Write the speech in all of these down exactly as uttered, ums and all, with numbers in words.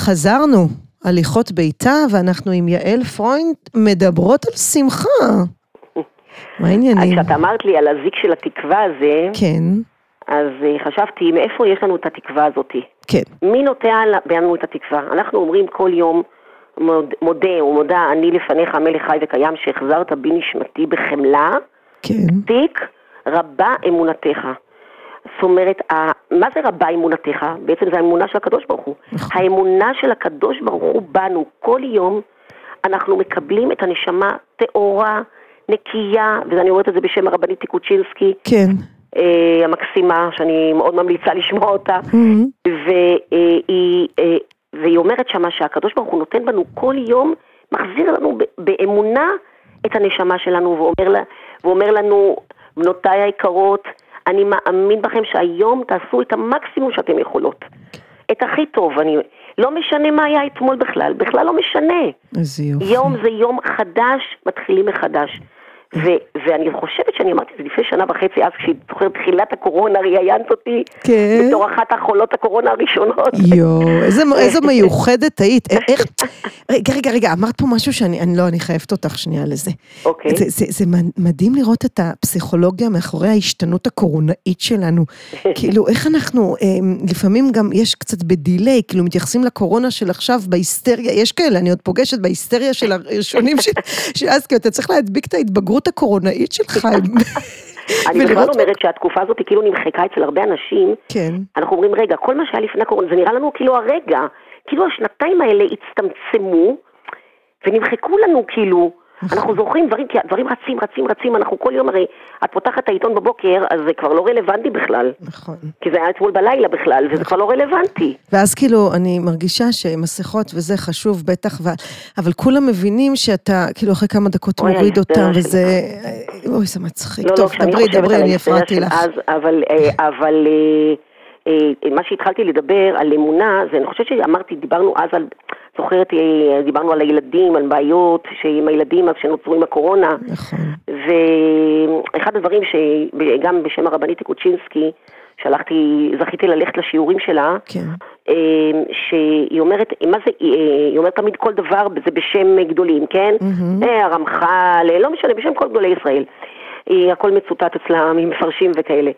חזרנו, הליכות ביתה, ואנחנו עם יעל פרוינד מדברות על שמחה. מה העניינים? כשאת אמרת לי על הזיק של התקווה הזה, כן. אז חשבתי, מאיפה יש לנו את התקווה הזאת? כן. מי נוטע לנו את התקווה? אנחנו אומרים כל יום, מודה ומודה, אני לפניך המלך חי וקיים, שהחזרת בי נשמתי בחמלה, כן. תיק רבה אמונתך. זאת אומרת, מה זה רבה אמונתך? בעצם זה האמונה של הקדוש ברוך הוא. האמונה של הקדוש ברוך הוא בנו כל יום, אנחנו מקבלים את הנשמה תאורה, נקייה, ואני אומרת את זה בשם הרבנית טיקוצ'ינסקי, כן. אה, המקסימה, שאני מאוד ממליצה לשמוע אותה, Mm-hmm. והיא, אה, והיא אומרת שמה שהקדוש ברוך הוא נותן בנו כל יום, מחזיר לנו באמונה את הנשמה שלנו, ואומר, לה, ואומר לנו, בנותיי היקרות, אני מאמין בכם שהיום תעשו את המקסימום שאתם יכולות. את הכי טוב, אני, לא משנה מה היה אתמול בכלל, בכלל לא משנה. איזה יופי. יום זה יום חדש, מתחילים מחדש. ו- ואני חושבת שאני אמרתי את זה לפני שנה וחצי, אז כשהיא זוכרת תחילת הקורונה, ראיינת אותי, כן. בתור אחת החולות הקורונה הראשונות. יו, איזה, איזה מיוחדת היית. איך, רגע, רגע, רגע, אמרת פה משהו שאני, אני לא, אני חייבת אותך שנייה לזה. אוקיי. זה, זה, זה מדהים לראות את הפסיכולוגיה מאחורי ההשתנות הקורונאית שלנו. כאילו, איך אנחנו, לפעמים גם יש קצת בדילי, כאילו מתייחסים לקורונה של עכשיו בהיסטריה, יש כאלה, אני עוד פוגשת בהיסטריה של הראשונים של אז, כי אתה צריך להדביק את ההתבגרות הקורונאית שלך. אני בכלל אומרת שהתקופה הזאת כאילו נמחקה אצל הרבה אנשים. כן. אנחנו אומרים, רגע, כל מה שהיה לפני הקורונה, זה נראה לנו כאילו הרגע, כאילו השנתיים האלה הצטמצמו, ונמחקו לנו כאילו, אנחנו זוכרים דברים, כי דברים רצים, רצים, רצים, אנחנו כל יום הרי, את פותחת את העיתון בבוקר, אז זה כבר לא רלוונטי בכלל. נכון. כי זה היה אתמול בלילה בכלל, וזה כבר לא רלוונטי. ואז כאילו, אני מרגישה שמסכות וזה חשוב בטח, אבל כולם מבינים שאתה, כאילו אחרי כמה דקות מוריד אותם, וזה, אוי, זה מצחיק. טוב, דברי, דברי, אני הפרעתי לך. אבל, אבל, מה שהתחלתי לדבר על אמונה, זה אני חושבת שאמרתי, דיברנו אז על, זוכרת, דיברנו על הילדים, על בעיות שעם הילדים אז שנוצרו עם הקורונה. נכון. ואחד הדברים שגם בשם הרבנית טיקוצ'ינסקי, שלחתי, זכיתי ללכת לשיעורים שלה, כן. שהיא אומרת, מה זה, היא אומרת תמיד כל דבר, זה בשם גדולים, כן? Mm-hmm. הרמח"ל, לא משנה, בשם כל גדולי ישראל. הכל מצוטט אצלה, מפרשים וכאלה.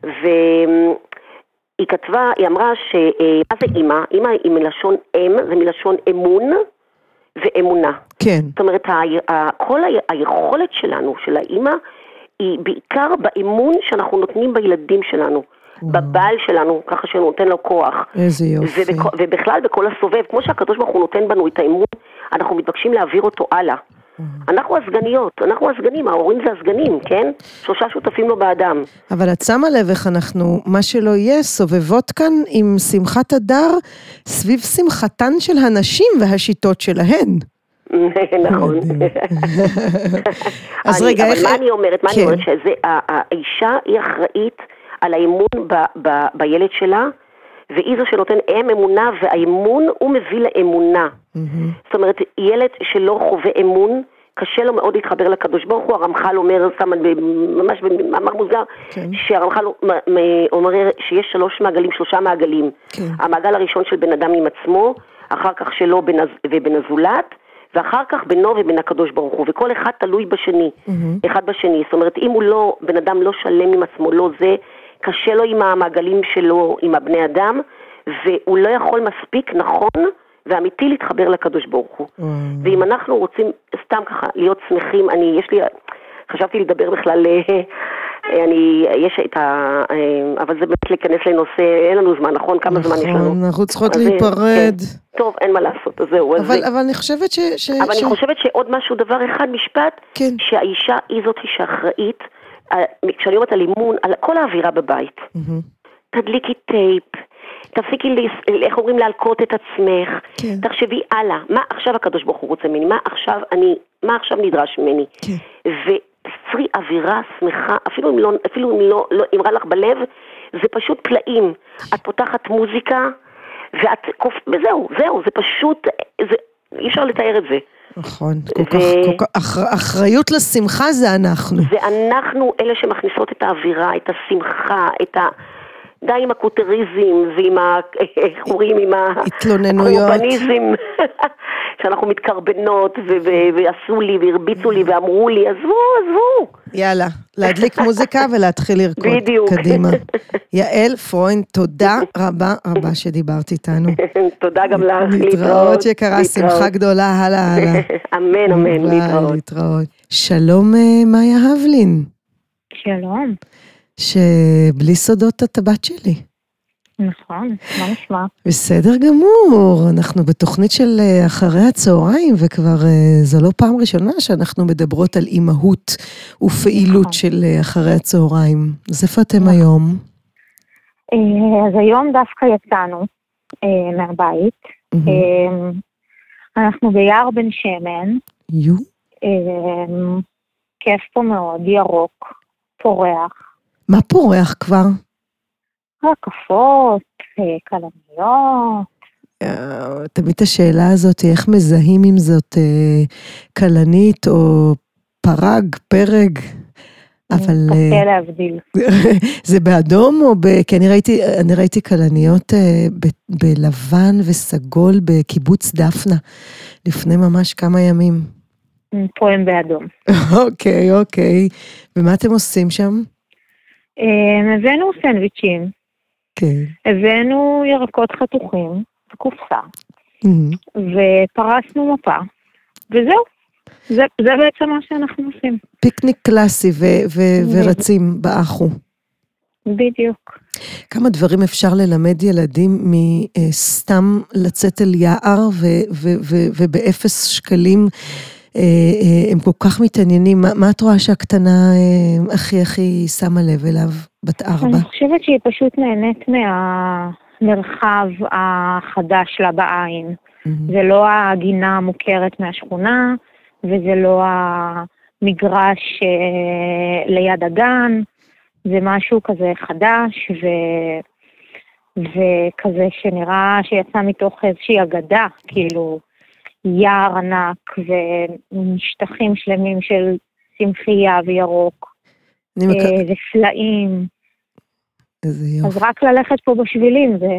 והיא כתבה, היא אמרה ש... מה זה אמא? אמא היא מלשון אם, זה מלשון אמון ואמונה. כן. זאת אומרת, כל היכולת שלנו, של האמא, היא בעיקר באמון שאנחנו נותנים בילדים שלנו. בבעל שלנו, ככה שהוא נותן לו כוח. איזה יופי. ובכ... ובכלל בכל הסובב, כמו שהקדוש ברוך הוא נותן בנו את האמון, אנחנו מתבקשים להעביר אותו הלאה. אנחנו הסגניות, אנחנו הסגנים, ההורים זה הסגנים, כן? שלושה שותפים לו באדם. אבל את שמה לב איך אנחנו, מה שלא יהיה, סובבות כאן עם שמחת הדר, סביב שמחתן של הנשים והשיטות שלהן. נכון. אז רגע, איך... אבל מה אני אומרת? מה אני אומרת? שהאישה היא אחראית על האמון ב- ב- בילד שלה, והיא זו שנותן אם אמונה, והאמון הוא מביא לאמונה. Mm-hmm. זאת אומרת, ילד שלא חווה אמון, קשה לו מאוד להתחבר לקדוש ברוך הוא. הרמח"ל אומר, ממש במאמר מוזר, כן. שהרמח"ל אומר שיש שלוש מעגלים, שלושה מעגלים. כן. המעגל הראשון של בן אדם עם עצמו, אחר כך שלו בנז... ובן הזולת, ואחר כך בינו ובין הקדוש ברוך הוא, וכל אחד תלוי בשני, mm-hmm. אחד בשני. זאת אומרת, אם הוא לא, בן אדם לא שלם עם עצמו, לא זה, קשה לו עם המעגלים שלו, עם הבני אדם, והוא לא יכול מספיק נכון ואמיתי להתחבר לקדוש ברוך הוא. Mm. ואם אנחנו רוצים סתם ככה להיות שמחים, אני, יש לי, חשבתי לדבר בכלל, אני, יש את ה... אבל זה באמת להיכנס לנושא, אין לנו זמן, נכון? כמה נכון, זמן יש לנו? נכון, אנחנו צריכות להיפרד. כן. טוב, אין מה לעשות, אז זהו. אבל, אז אבל אני חושבת ש... ש אבל ש... אני חושבת שעוד משהו, דבר אחד, משפט, כן. שהאישה היא זאת שאחראית, כשאני אומרת על אימון, על כל האווירה בבית. Mm-hmm. תדליקי טייפ, תפסיקי, איך אומרים, להלקות את עצמך, כן. תחשבי הלאה, מה עכשיו הקדוש ברוך הוא רוצה ממני, מה עכשיו אני, מה עכשיו נדרש ממני, כן. ותפרי אווירה שמחה, אפילו אם לא, אפילו אם לא, לא אמרה לך בלב, זה פשוט פלאים, את פותחת מוזיקה, ואת, וזהו, זהו, זה פשוט, זה, אי אפשר לתאר את זה. נכון, כל כך, כל כך, אחריות לשמחה זה אנחנו. זה אנחנו אלה שמכניסות את האווירה, את השמחה, את ה... די עם הקוטריזם ועם ה... איך קוראים? עם התלוננויות. הקורבניזם, שאנחנו מתקרבנות ועשו לי והרביצו לי ואמרו לי, עזבו, עזבו. יאללה, להדליק מוזיקה ולהתחיל לרקוד. בדיוק. קדימה. יעל פרוינד, תודה רבה רבה שדיברת איתנו. תודה גם לך, להתראות. להתראות יקרה, שמחה גדולה, הלאה, הלאה. אמן, אמן, להתראות. להתראות. שלום מאיה הבלין. שלום. שבלי סודות את הבת שלי. נכון, מה נשמע? בסדר גמור, אנחנו בתוכנית של אחרי הצהריים, וכבר זו לא פעם ראשונה שאנחנו מדברות על אימהות ופעילות של אחרי הצהריים. אז איפה אתם היום? אז היום דווקא יצאנו מהבית. אנחנו ביער בן שמן. יו. כיף פה מאוד, ירוק, פורח. מה פורח כבר? רקפות, קלניות. תמיד השאלה הזאת היא איך מזהים אם זאת קלנית או פרג, פרג, אבל... קשה להבדיל. זה באדום או ב... כי אני ראיתי, אני ראיתי קלניות ב, בלבן וסגול בקיבוץ דפנה, לפני ממש כמה ימים. פה הם באדום. אוקיי, אוקיי. ומה אתם עושים שם? הבאנו סנדוויצ'ים. כן. הבאנו ירקות חתוכים, בקופסה, ופרסנו מפה, וזהו. זה, זה בעצם מה שאנחנו עושים. פיקניק קלאסי ו- ו- ורצים באחו. בדיוק. כמה דברים אפשר ללמד ילדים מסתם לצאת אל יער ו- ו- ו- ובאפס שקלים הם כל כך מתעניינים. מה, מה את רואה שהקטנה הכי הכי שמה לב אליו בת ארבע? אני חושבת שהיא פשוט נהנית מהמרחב החדש לה בעין. Mm-hmm. זה לא הגינה המוכרת מהשכונה, וזה לא המגרש ליד הגן, זה משהו כזה חדש, ו... וכזה שנראה שיצא מתוך איזושהי אגדה, כאילו יער ענק ומשטחים שלמים של צמחייה וירוק, מק... ופלאים. אז רק ללכת פה בשבילים זה...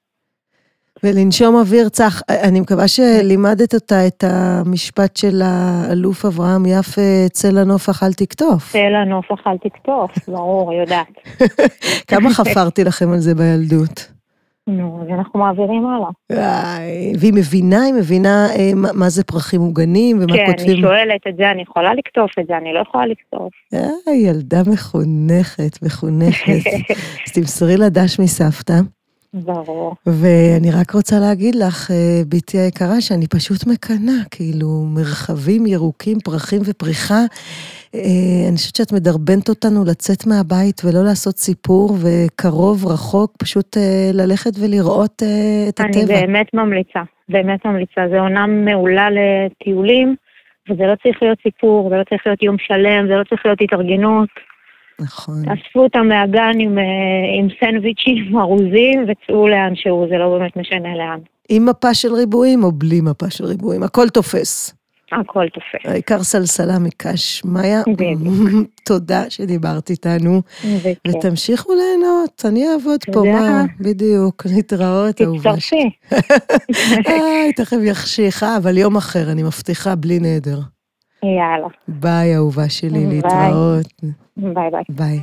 ולנשום אוויר צח. אני מקווה שלימדת אותה את המשפט של האלוף אברהם יפה, צל הנוף אכל תקטוף. צל הנוף אכל תקטוף, ברור, יודעת. כמה חפרתי לכם על זה בילדות? נו, אז אנחנו מעבירים הלאה. והיא מבינה, היא מבינה מה זה פרחים מוגנים ומה כותבים. כן, אני שואלת את זה, אני יכולה לקטוף את זה, אני לא יכולה לקטוף. ילדה מחונכת, מחונכת. אז תמסרי לדש מסבתא. ברור. ואני רק רוצה להגיד לך, ביתי היקרה, שאני פשוט מקנה, כאילו, מרחבים ירוקים, פרחים ופריחה. אני חושבת שאת מדרבנת אותנו לצאת מהבית ולא לעשות סיפור, וקרוב, רחוק, פשוט ללכת ולראות את הטבע. אני באמת ממליצה, באמת ממליצה. זה עונה מעולה לטיולים, וזה לא צריך להיות סיפור, זה לא צריך להיות יום שלם, זה לא צריך להיות התארגנות. נכון. אספו אותם מהגן עם, עם סנדוויצ'ים ארוזים, וצאו לאן שהוא, זה לא באמת משנה לאן. עם מפה של ריבועים או בלי מפה של ריבועים? הכל תופס. הכל תופס. העיקר סלסלה מקש. מאיה, תודה שדיברת איתנו. ותמשיכו ליהנות, אני אעבוד פה, מה? בדיוק, להתראות, אהובה. תצטרפי. איי, תכף יחשיך, אבל יום אחר, אני מבטיחה, בלי נדר. יאללה. ביי, אהובה שלי, להתראות. ביי ביי. ביי.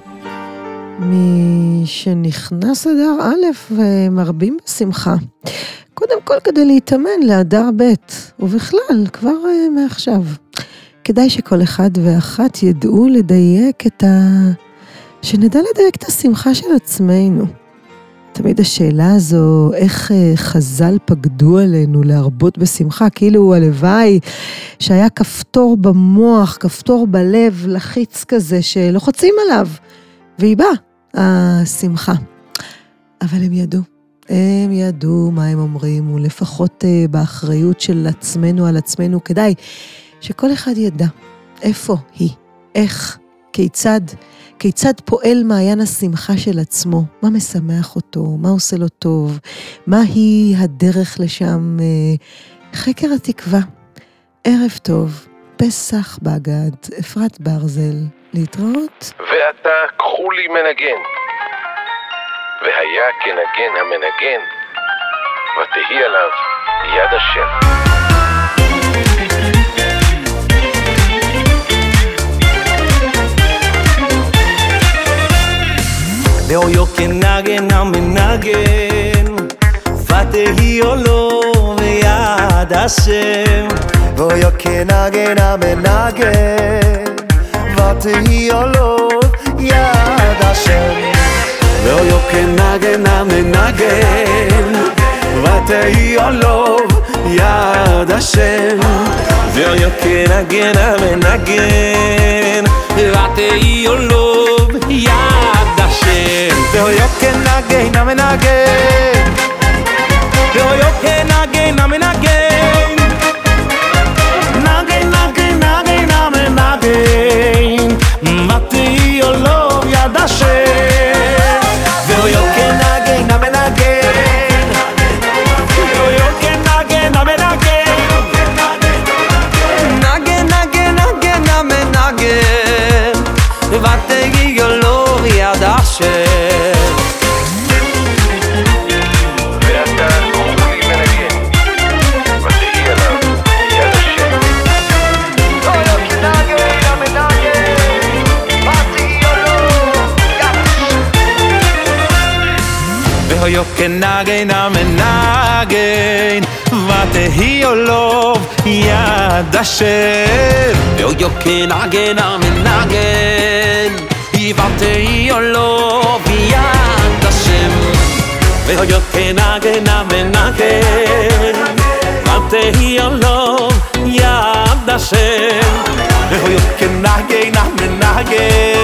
מי שנכנס אדר א' ומרבים בשמחה. קודם כל כדי להתאמן לאדר ב' ובכלל, כבר uh, מעכשיו. כדאי שכל אחד ואחת ידעו לדייק את ה... שנדע לדייק את השמחה של עצמנו. תמיד השאלה הזו, איך uh, חז"ל פקדו עלינו להרבות בשמחה, כאילו הלוואי שהיה כפתור במוח, כפתור בלב, לחיץ כזה שלוחצים עליו, והיא באה, השמחה. אבל הם ידעו. הם ידעו מה הם אומרים, ולפחות uh, באחריות של עצמנו על עצמנו, כדאי שכל אחד ידע איפה היא, איך, כיצד, כיצד פועל מעיין השמחה של עצמו, מה משמח אותו, מה עושה לו טוב, מהי הדרך לשם, uh, חקר התקווה. ערב טוב, פסח בגד, אפרת ברזל, להתראות. ואתה קחו לי מנגן. והיה כנגן המנגן, ותהי עליו יד השם. ואויו כנגן המנגן, ותהי עולו ויד השם. ואויו כנגן המנגן, ותהי עולו יד השם. ואויו כנגן המנגן, ותהי עולו יד השם. ואויו כנגן המנגן, ותהי עולו יד השם. ואויו כנגן המנגן, ואויו כנגן המנגן, נגן נגן נגן המנגן, ותהי עולו יד השם. ואויו כנגן המנגן, ואויו כנגן המנגן, נגן נגן נגן המנגן, ותהי עולו יד השם. ואויו כנגן המנגן, ותהי עולו יד השם. ואויו כנגן המנגן, ותהי עולו יד השם. ואויו כנגן המנגן, ותהי עולו יד השם. ואויו כנגן המנגן,